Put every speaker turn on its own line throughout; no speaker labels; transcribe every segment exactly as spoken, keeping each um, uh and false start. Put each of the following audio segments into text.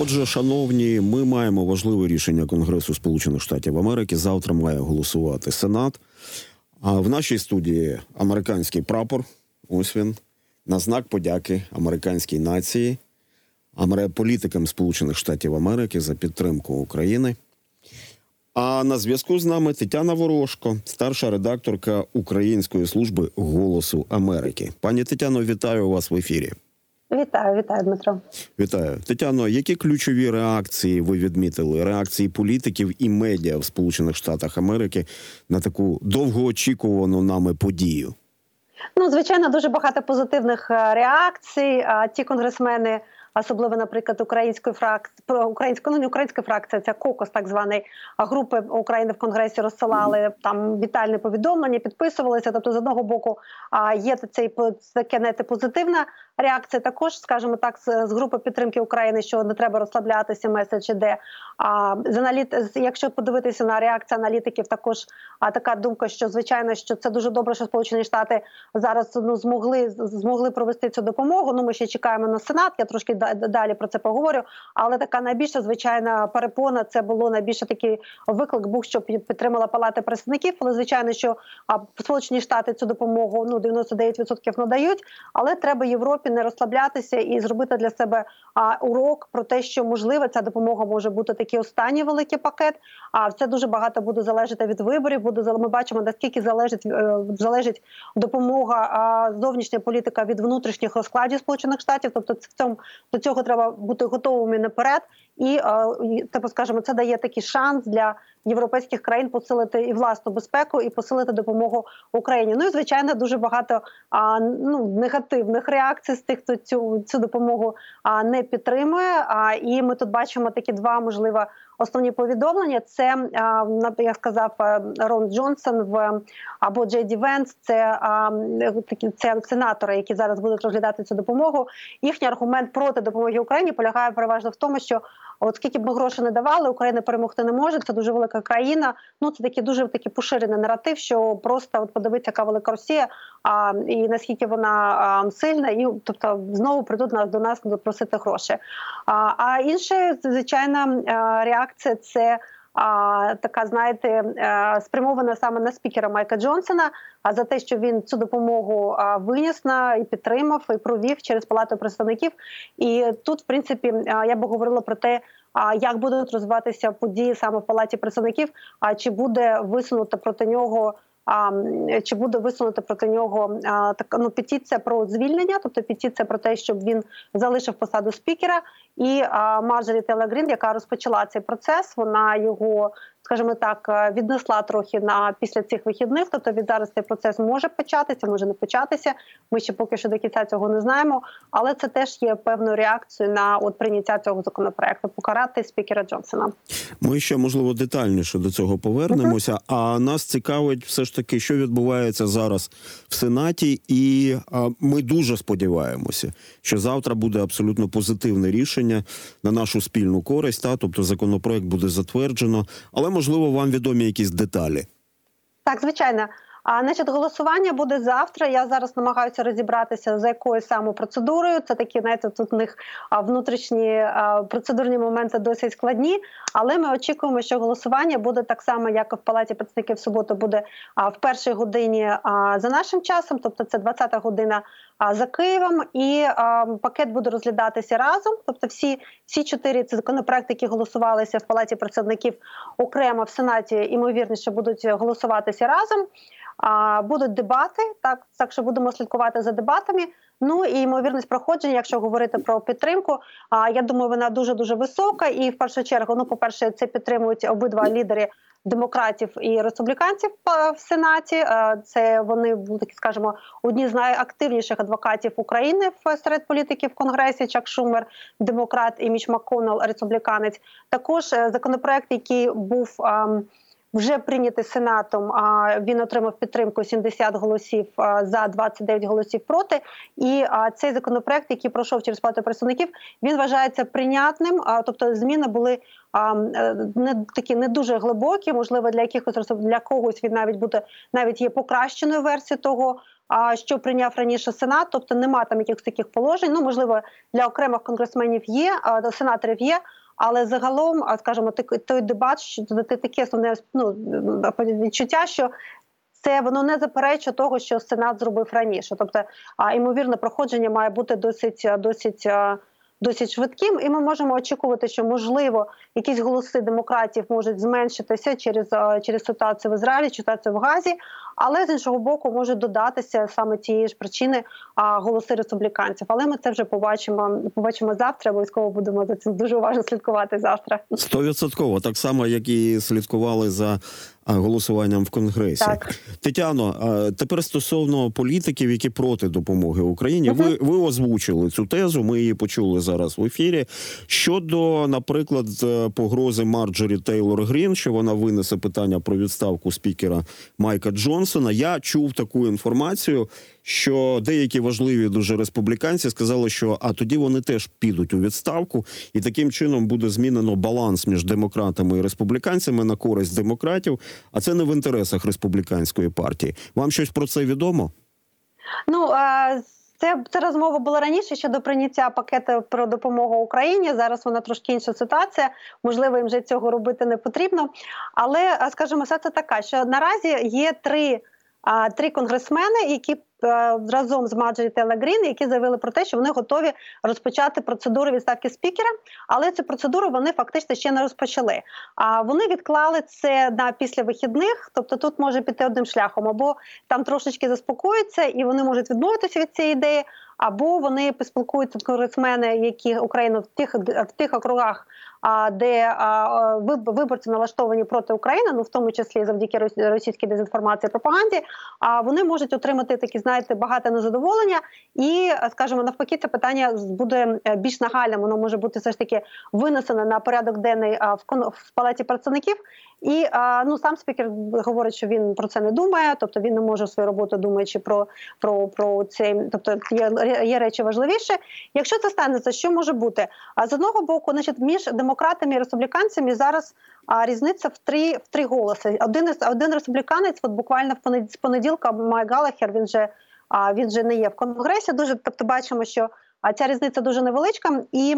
Отже, шановні, ми маємо важливе рішення Конгресу Сполучених Штатів Америки. Завтра має голосувати Сенат. А в нашій студії американський прапор, ось він, на знак подяки американській нації, політикам Сполучених Штатів Америки за підтримку України. А на зв'язку з нами Тетяна Ворожко, старша редакторка Української служби «Голосу Америки». Пані Тетяно, вітаю вас в ефірі.
Вітаю, вітаю, Дмитро.
Вітаю. Тетяно, які ключові реакції ви відмітили, реакції політиків і медіа в Сполучених Штатах Америки на таку довгоочікувану нами подію?
Ну, звичайно, дуже багато позитивних реакцій. Ті конгресмени, особливо, наприклад, української фракції, української, ну, не української фракції, це кокус, так званий, групи України в Конгресі розсилали там вітальне повідомлення, підписувалися. Тобто, з одного боку, є цей таке, знаєте, позитивна реакція. Також, скажімо так, з групи підтримки України, що не треба розслаблятися, меседж іде. А з аналіт... якщо подивитися на реакцію аналітиків, також а, така думка, що звичайно, що це дуже добре, що Сполучені Штати зараз ну змогли змогли провести цю допомогу. Ну, ми ще чекаємо на Сенат. Я трошки далі про це поговорю. Але така найбільша звичайна перепона, це було найбільше такий виклик був, щоб підтримала Палата представників. Але звичайно, що а, Сполучені Штати цю допомогу ну дев'яносто дев'ять відсотків надають, але треба Європі не розслаблятися і зробити для себе а, урок про те, що можливо ця допомога може бути такий останній великий пакет. А це дуже багато буде залежати від виборів. Буде ми бачимо, наскільки залежить залежить допомога а, зовнішня політика від внутрішніх розкладів Сполучених Штатів. Тобто в цьому до цього треба бути готовими наперед. І, типу, скажімо, це дає такий шанс для європейських країн посилити і власну безпеку, і посилити допомогу Україні. Ну і, звичайно, дуже багато а, ну, негативних реакцій з тих, хто цю, цю допомогу а, не підтримує. А, і ми тут бачимо такі два, можливо, основні повідомлення. Це, а, як сказав Рон Джонсон в, або Джей Ді Венс, це, а, такі, це сенатори, які зараз будуть розглядати цю допомогу. Їхній аргумент проти допомоги Україні полягає переважно в тому, що от скільки б ми грошей не давали, Україна перемогти не може, це дуже велика країна. Ну, це такий дуже такий поширений наратив, що просто от подивіться, яка велика Росія, а, і наскільки вона а, сильна, і тобто знову прийдуть нас, до нас просити гроші. А, а інша, звичайна реакція – це А, така, знаєте, спрямована саме на спікера Майка Джонсона, а за те, що він цю допомогу а, виніс на і підтримав, і провів через Палату представників. І тут, в принципі, я би говорила про те, а, як будуть розвиватися події саме в Палаті представників, а чи буде висунуто проти нього А, чи буде висунути проти нього а, так, ну, петиція про звільнення, тобто петиція про те, щоб він залишив посаду спікера. І а, Марджорі Тейлор Грін, яка розпочала цей процес, вона його, скажімо так, віднесла трохи на після цих вихідних. Тобто від зараз цей процес може початися, може не початися. Ми ще поки що до кінця цього не знаємо. Але це теж є певною реакцією на от прийняття цього законопроекту – покарати спікера Джонсона.
Ми ще, можливо, детальніше до цього повернемося. Uh-huh. А нас цікавить все ж таки, що відбувається зараз в Сенаті. І а, ми дуже сподіваємося, що завтра буде абсолютно позитивне рішення на нашу спільну користь. Та? Тобто законопроект буде затверджено. Але, можливо, вам відомі якісь деталі?
Так, звичайно. А, значить, голосування буде завтра. Я зараз намагаюся розібратися, за якою саме процедурою. Це такі, знаєте, тут у них а, внутрішні а, процедурні моменти досить складні. Але ми очікуємо, що голосування буде так само, як і в Палаті представників в суботу, буде а, в першій годині а, за нашим часом. Тобто це двадцята година а, за Києвом. І а, пакет буде розглядатися разом. Тобто всі, всі чотири ці законопроекти, які голосувалися в Палаті представників окремо в Сенаті, ймовірніше будуть голосуватися разом. А, будуть дебати, так, так що будемо слідкувати за дебатами. Ну і ймовірність проходження, якщо говорити про підтримку, а, я думаю, вона дуже-дуже висока. І в першу чергу, ну, по-перше, це підтримують обидва лідери демократів і республіканців в Сенаті. Це вони, такі, скажімо, одні з найактивніших адвокатів України серед політиків в Конгресі. Чак Шумер, демократ, і Міч МакКоннелл, республіканець. Також законопроект, який був вже прийнятий Сенатом, він отримав підтримку сімдесят голосів за, двадцять дев'ять голосів проти. І цей законопроект, який пройшов через Палату представників, він вважається прийнятним. Тобто зміни були не такі не дуже глибокі, можливо, для якихось для когось він навіть буде навіть є покращеною версією того а, що прийняв раніше Сенат, тобто нема там якихось таких положень. Ну, можливо, для окремих конгресменів є, а, сенаторів є, але загалом, скажімо, той дебат, що таке основне, ну, відчуття, що це воно не заперечує того, що Сенат зробив раніше. Тобто, а, ймовірно, проходження має бути досить, досить, досить швидким, і ми можемо очікувати, що, можливо, якісь голоси демократів можуть зменшитися через, через ситуацію в Ізраїлі, ситуацію в Газі, але з іншого боку можуть додатися саме тієї ж причини а, голоси республіканців. Але ми це вже побачимо, побачимо завтра, обов'язково будемо за цим дуже уважно слідкувати завтра.
Стовідсотково, так само, як і слідкували за голосуванням в Конгресі.
Так.
Тетяно, тепер стосовно політиків, які проти допомоги Україні, uh-huh. ви, ви озвучили цю тезу, ми її почули зараз в ефірі. Щодо, наприклад, погрози Марджорі Тейлор Грін, що вона винесе питання про відставку спікера Майка Джонсона, я чув таку інформацію, що деякі важливі дуже республіканці сказали, що а тоді вони теж підуть у відставку, і таким чином буде змінено баланс між демократами і республіканцями на користь демократів, а це не в інтересах республіканської партії. Вам щось про це відомо?
Ну, це, це розмова була раніше щодо прийняття пакету про допомогу Україні. Зараз вона трошки інша ситуація. Можливо, їм вже цього робити не потрібно. Але, скажімо, ситуація така, що наразі є три, три конгресмени, які разом з Марджорі Тейлор Грін, які заявили про те, що вони готові розпочати процедуру відставки спікера, але цю процедуру вони фактично ще не розпочали. А вони відклали це на після вихідних, тобто тут може піти одним шляхом, або там трошечки заспокоються і вони можуть відмовитися від цієї ідеї, або вони поспілкуються з конгресмени, які Україну в тих, в тих округах, де виборці налаштовані проти України, ну в тому числі завдяки російській дезінформації і пропаганді, вони можуть отримати такі, знаєте, багате незадоволення і, скажімо, навпаки, це питання буде більш нагальним, воно може бути все ж таки винесено на порядок денний в Палаті представників. І ну, сам спікер говорить, що він про це не думає, тобто він не може свою роботу думаючи про, про, про це, тобто є, є речі важливіші. Якщо це станеться, що може бути? А з одного боку, значить, між демократами і республіканцями зараз а, різниця в три, в три голоси. Один, один республіканець, от буквально в понеділка, Майк Галлахер, він же, а, він же не є в Конгресі, дуже, тобто бачимо, що а, ця різниця дуже невеличка. І,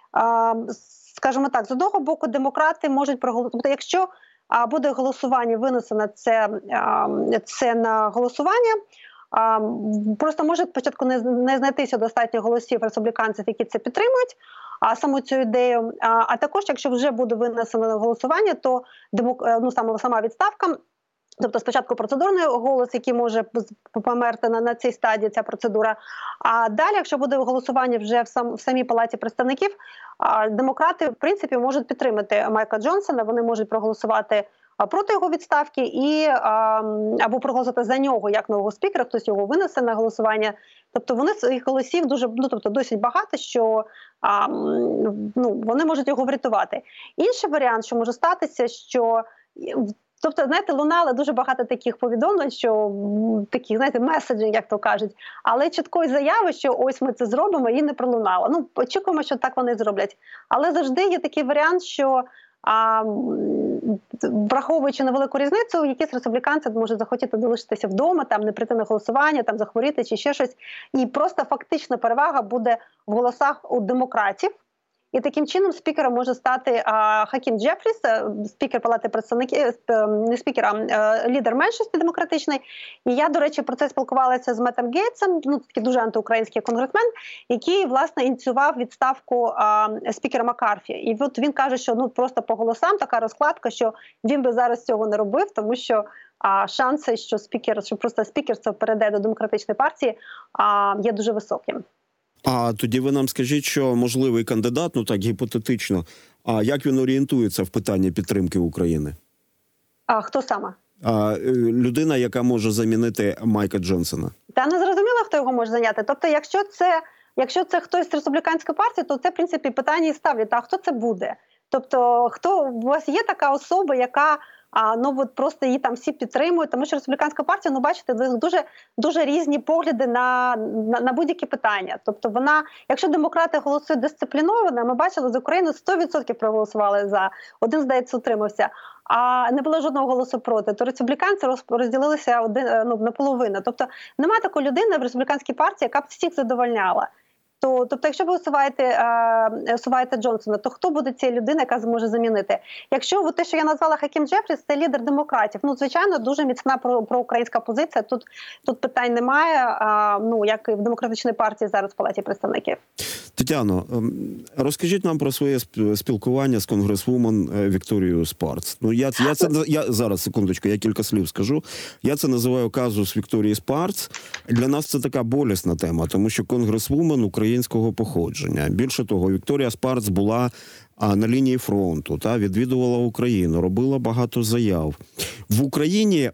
а, скажімо так, з одного боку, демократи можуть проголосувати, тобто, якщо а, буде голосування, винесено це, а, це на голосування, а, просто може спочатку не, не знайтися достатньо голосів республіканців, які це підтримують, а саму цю ідею. А, а також, якщо вже буде винесено на голосування, то демок... ну, саме, сама відставка, тобто спочатку процедурний голос, який може померти на, на цій стадії, ця процедура. А далі, якщо буде голосування вже в, сам, в самій Палаті представників, а, демократи, в принципі, можуть підтримати Майка Джонсона, вони можуть проголосувати проти його відставки і а, або проголосувати за нього як нового спікера, хтось його винесе на голосування. Тобто вони своїх голосів дуже, ну, тобто досить багато, що а, ну, вони можуть його врятувати. Інший варіант, що може статися, що тобто, знаєте, лунало дуже багато таких повідомлень, що таких, знаєте, меседжів, як то кажуть, але чіткої заяви, що ось ми це зробимо, її не пролунало. Ну, очікуємо, що так вони зроблять. Але завжди є такий варіант, що а, враховуючи невелику різницю, якісь республіканці можуть захотіти залишитися вдома, там не прийти на голосування, там захворіти чи ще щось. І просто фактична перевага буде в голосах у демократів. І таким чином спікером може стати а, Хакім Джефріс, спікер Палати представників, не спікер, а лідер меншості демократичної. І я, до речі, про це спілкувалася з Меттом Гейтсом, ну, такий дуже антиукраїнський конгресмен, який, власне, ініціював відставку а, спікера Маккарфі. І от він каже, що ну просто по голосам така розкладка, що він би зараз цього не робив, тому що а, шанси, що спікер, що просто спікерство перейде до демократичної партії, а, є дуже високим.
А тоді ви нам скажіть, що можливий кандидат, ну так гіпотетично, а як він орієнтується в питанні підтримки України?
А хто саме?
А, людина, яка може замінити Майка Джонсона.
Та не зрозуміло, хто його може зайняти. Тобто, якщо це, якщо це хтось з республіканської партії, то це, в принципі, питання і ставлять. А хто це буде? Тобто, хто у вас є така особа, яка А ну от просто її там всі підтримують, тому що республіканська партія, ну бачите, дуже дуже різні погляди на, на, на будь-які питання. Тобто вона, якщо демократи голосують дисципліновано, ми бачили, з України сто відсотків проголосували за, один, здається, утримався, а не було жодного голосу проти, то республіканці розділилися один, ну, наполовину. Тобто немає такої людини в республіканській партії, яка б всіх задовольняла. То, тобто, якщо ви усуваєте, е, усуваєте Джонсона, то хто буде ця людина, яка зможе замінити? Якщо от те, що я назвала Хакім Джефріс, це лідер демократів. Ну, звичайно, дуже міцна про, проукраїнська позиція. Тут, тут питань немає, а, ну, як і в демократичній партії зараз в Палаті представників.
Тетяно, розкажіть нам про своє спілкування з конгресвумен Вікторією Спарц. Ну, я, я це я зараз, секундочку, я кілька слів скажу. Я це називаю казус Вікторії Спарц. Для нас це така болісна тема, тому що конгресвумен українського походження. Більше того, Вікторія Спарц була а на лінії фронту, та відвідувала Україну, робила багато заяв. В Україні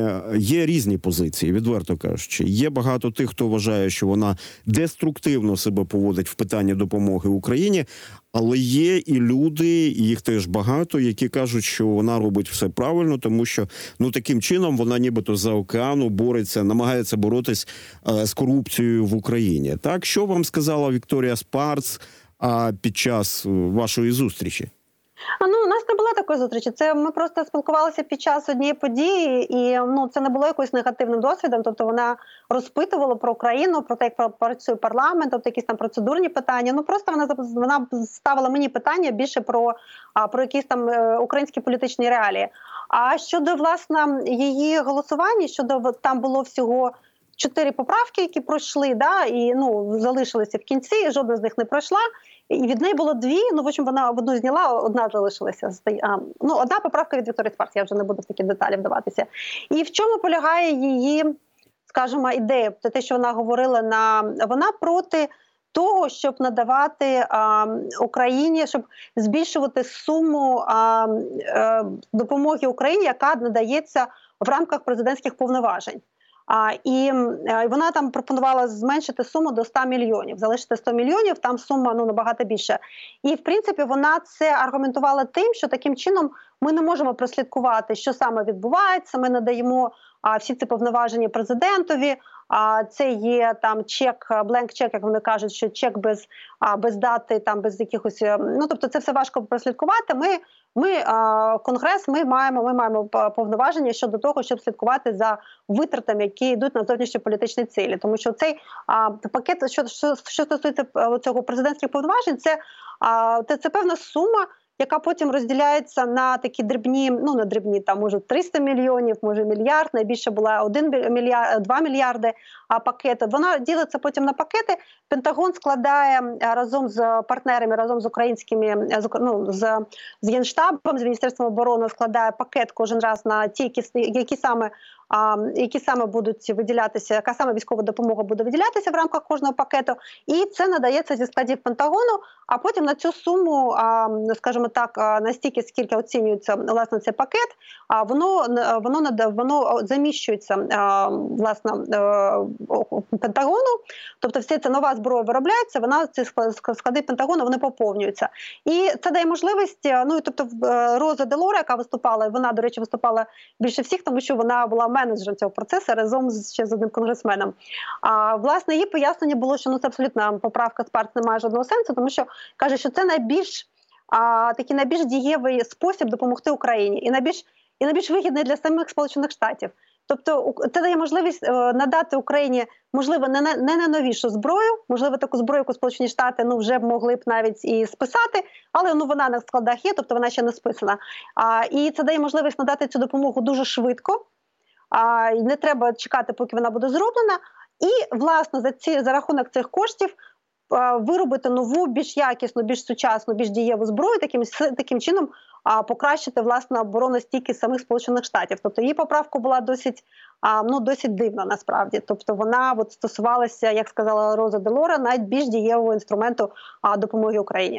є різні позиції, відверто кажучи. Є багато тих, хто вважає, що вона деструктивно себе поводить в питанні допомоги Україні, але є і люди, і їх теж багато, які кажуть, що вона робить все правильно, тому що ну таким чином вона нібито за океану бореться, намагається боротись е, з корупцією в Україні. Так, що вам сказала Вікторія Спарц а під час вашої зустрічі?
А, ну, у нас не було такої зустрічі. Це ми просто спілкувалися під час однієї події, і ну це не було якоюсь негативним досвідом. Тобто вона розпитувала про Україну, про те, як працює парламент, тобто якісь там процедурні питання. Ну просто вона вона ставила мені питання більше про, а, про якісь там українські політичні реалії. А щодо власне її голосування, щодо там було всього чотири поправки, які пройшли, да, і ну залишилися в кінці, і жодна з них не пройшла. І від неї було дві, ну, в общем, вона одну зняла, одна залишилася. А, ну, одна поправка від Вікторії Спарц, я вже не буду в такі деталі вдаватися. І в чому полягає її, скажімо, ідея? Це те, що вона говорила, на вона проти того, щоб надавати а, Україні, щоб збільшувати суму а, а, допомоги Україні, яка надається в рамках президентських повноважень. А, і а, вона там пропонувала зменшити суму до ста мільйонів, залишити сто мільйонів, там сума ну набагато більша. І в принципі вона це аргументувала тим, що таким чином ми не можемо прослідкувати, що саме відбувається, ми надаємо а, всі ці повноваження президентові, а це є там чек, бленк чек, як вони кажуть, що чек без, а, без дати, там без якихось, ну тобто це все важко прослідкувати. Ми Ми, Конгрес, ми маємо, ми маємо повноваження щодо того, щоб слідкувати за витратами, які йдуть на зовнішньополітичні цілі. Тому що цей а, пакет, що, що, що стосується цього президентських повноважень, це, а, це, це певна сума, яка потім розділяється на такі дрібні, ну не дрібні, там може триста мільйонів, може мільярд, найбільше була один мільярд, два мільярди а, пакети. Вона ділиться потім на пакети. Пентагон складає разом з партнерами, разом з українськими, з, ну, з, з Генштабом, з Міністерством оборони складає пакет кожен раз на ті, які, які саме А, які саме будуть виділятися, яка саме військова допомога буде виділятися в рамках кожного пакету, і це надається зі складів Пентагону, а потім на цю суму, а, скажімо так, настільки, скільки оцінюється власне цей пакет, а воно, воно, воно заміщується а, власне Пентагону, тобто все це нова зброя виробляється, вона ці склади Пентагону, вони поповнюються. І це дає можливість, ну, тобто Роза Делора, яка виступала, вона, до речі, виступала більше всіх, тому що вона була менеджером цього процесу разом з ще з одним конгресменом. А власне її пояснення було, що ну це абсолютно поправка Спарц не має жодного сенсу, тому що каже, що це найбільш а, такий найбільш дієвий спосіб допомогти Україні і найбільш і найбільш вигідний для самих Сполучених Штатів. Тобто це дає можливість е, надати Україні, можливо, не, не найновішу зброю, можливо, таку зброю, яку Сполучені Штати ну, вже могли б навіть і списати, але ну, вона на складах є, тобто вона ще не списана. А, і це дає можливість надати цю допомогу дуже швидко, а, і не треба чекати, поки вона буде зроблена. І, власне, за, ці, за рахунок цих коштів а, виробити нову, більш якісну, більш сучасну, більш дієву зброю, таким, таким чином а, покращити, власне, обороностійкість самих Сполучених Штатів. Тобто її поправка була досить, а, ну, досить дивна, насправді. Тобто вона от, стосувалася, як сказала Роза Делора, навіть більш дієвого інструменту а, допомоги Україні.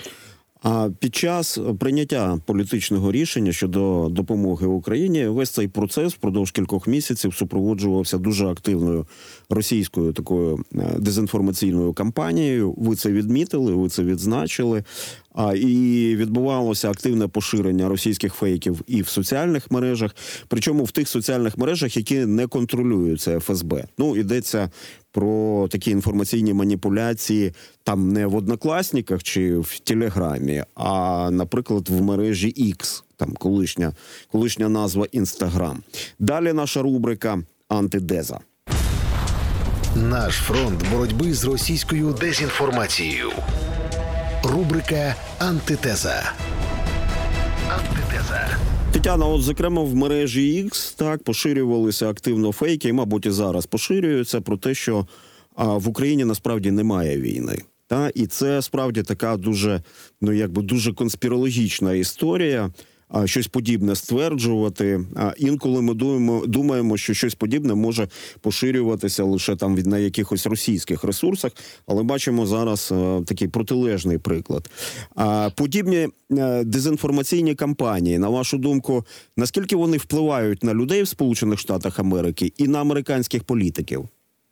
А під час прийняття політичного рішення щодо допомоги Україні весь цей процес впродовж кількох місяців супроводжувався дуже активною російською такою дезінформаційною кампанією. Ви це відмітили, ви це відзначили. А, і відбувалося активне поширення російських фейків і в соціальних мережах, причому в тих соціальних мережах, які не контролюються еф ес бе. Ну, йдеться про такі інформаційні маніпуляції там не в Однокласніках чи в Телеграмі, а, наприклад, в мережі Ікс, там колишня, колишня назва Інстаграм. Далі наша рубрика «Антидеза».
Наш фронт боротьби з російською дезінформацією. Рубрика «Антитеза». Антитеза.
Тетяна, от, зокрема, в мережі X так поширювалися активно фейки, і, мабуть, і зараз поширюються про те, що а, в Україні насправді немає війни. Та? І це справді така дуже, ну, якби дуже конспірологічна історія. А, щось подібне стверджувати. А інколи ми думаємо, думаємо, що щось подібне може поширюватися лише там від на якихось російських ресурсах, але бачимо зараз а, такий протилежний приклад. А, подібні а, дезінформаційні кампанії, на вашу думку, наскільки вони впливають на людей в Сполучених Штатах Америки і на американських політиків?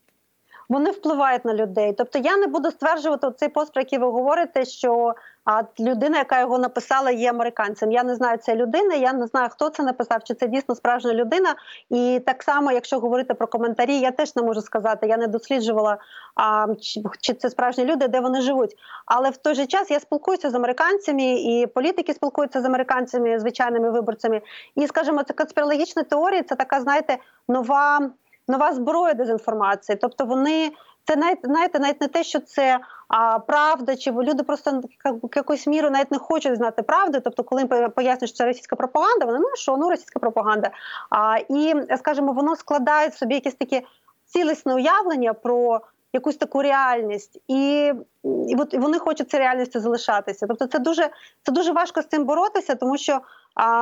Вони впливають на людей. Тобто я не буду стверджувати цей пост, про який ви говорите, що а, людина, яка його написала, є американцем. Я не знаю цієї людини, я не знаю, хто це написав, чи це дійсно справжня людина. І так само, якщо говорити про коментарі, я теж не можу сказати, я не досліджувала, а, чи, чи це справжні люди, де вони живуть. Але в той же час я спілкуюся з американцями, і політики спілкуються з американцями, звичайними виборцями. І, скажімо, це конспірологічна теорія, це така, знаєте, нова... нова зброя дезінформації. Тобто вони, це навіть, знаєте, навіть не те, що це а, правда, чи люди просто в якусь міру навіть не хочуть знати правди. Тобто, коли їм пояснюють, що це російська пропаганда, вони, ну що, ну російська пропаганда. А, і, скажімо, воно складає в собі якісь такі цілісне уявлення про якусь таку реальність. І, і, от, і вони хочуть цією реальністю залишатися. Тобто це дуже, це дуже важко з цим боротися, тому що, а,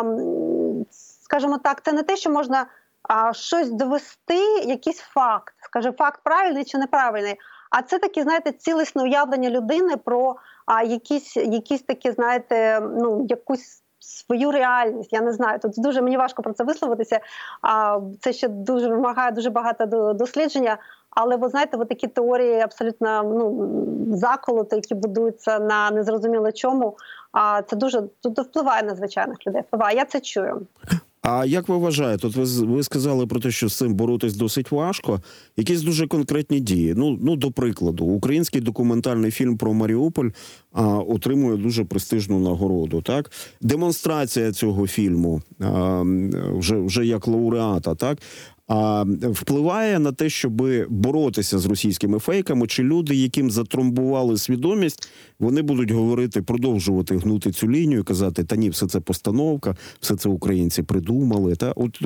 скажімо так, це не те, що можна а, щось довести, якийсь факт, скаже, факт правильний чи неправильний, а це таке, знаєте, цілісне уявлення людини про а, якісь, якісь такі, знаєте, ну, якусь свою реальність, я не знаю, тут дуже мені важко про це висловитися, а, це ще дуже вимагає дуже багато дослідження, але ви знаєте, от такі теорії абсолютно ну, заколоти, які будуються на незрозуміло чому, а, це дуже тут впливає на звичайних людей, впливає, я це чую.
А як ви вважаєте, от ви, ви сказали про те, що з цим боротись досить важко, якісь дуже конкретні дії? Ну, ну до прикладу, український документальний фільм про Маріуполь а, отримує дуже престижну нагороду, так? Демонстрація цього фільму а, вже, вже як лауреата, так? А впливає на те, щоб боротися з російськими фейками, чи люди, яким затромбували свідомість, вони будуть говорити, продовжувати гнути цю лінію, казати, та ні, все це постановка, все це українці придумали. Та? От,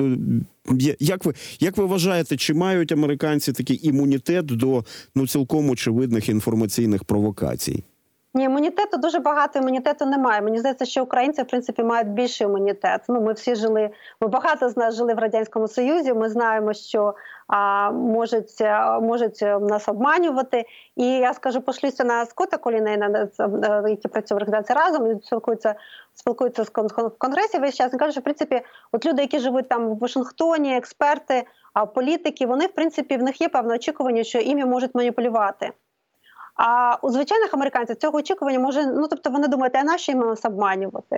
як, ви, як ви вважаєте, чи мають американці такий імунітет до ну, цілком очевидних інформаційних провокацій?
Ні, імунітету дуже багато, імунітету немає. Мені здається, що українці, в принципі, мають більший імунітет. Ну, ми всі жили, ми багато з нас жили в Радянському Союзі, ми знаємо, що а, можуть, а, можуть нас обманювати. І я скажу, пошлюся на Скотта Колінейна, який працює в організації «Разом», і спілкується, спілкується з в Конгресі весь час. Він каже, що, в принципі, от люди, які живуть там в Вашингтоні, експерти, а, політики, вони, в принципі, в них є певне очікування, що ім'я можуть маніпулювати. А у звичайних американців цього очікування може, ну тобто вони думають, а нащо їм нас обманювати?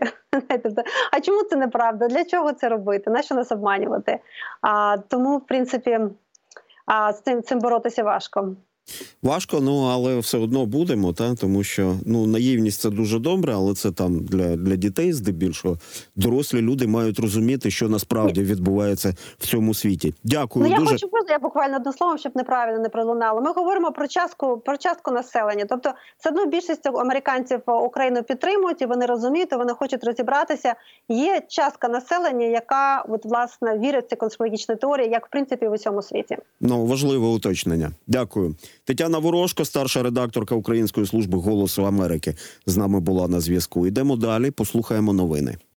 А чому це неправда? Для чого це робити? Нащо нас обманювати? А, тому, в принципі, а, з цим, цим боротися важко.
Важко, ну, але все одно будемо, та? Тому що ну, наївність – це дуже добре, але це там для, для дітей здебільшого. Дорослі люди мають розуміти, що насправді відбувається в цьому світі. Дякую.
Ну, я
дуже.
хочу, я буквально одним словом, щоб неправильно не пролунало. Ми говоримо про частку, про частку населення. Тобто, все одно більшість американців Україну підтримують, і вони розуміють, і вони хочуть розібратися. Є частка населення, яка, от, власне, вірить в ці конспірологічні теорії, як, в принципі, в усьому світі.
Ну, важливе уточнення. Дякую. Тетяна Ворожко, старша редакторка Української служби «Голосу Америки», з нами була на зв'язку. Йдемо далі, послухаємо новини.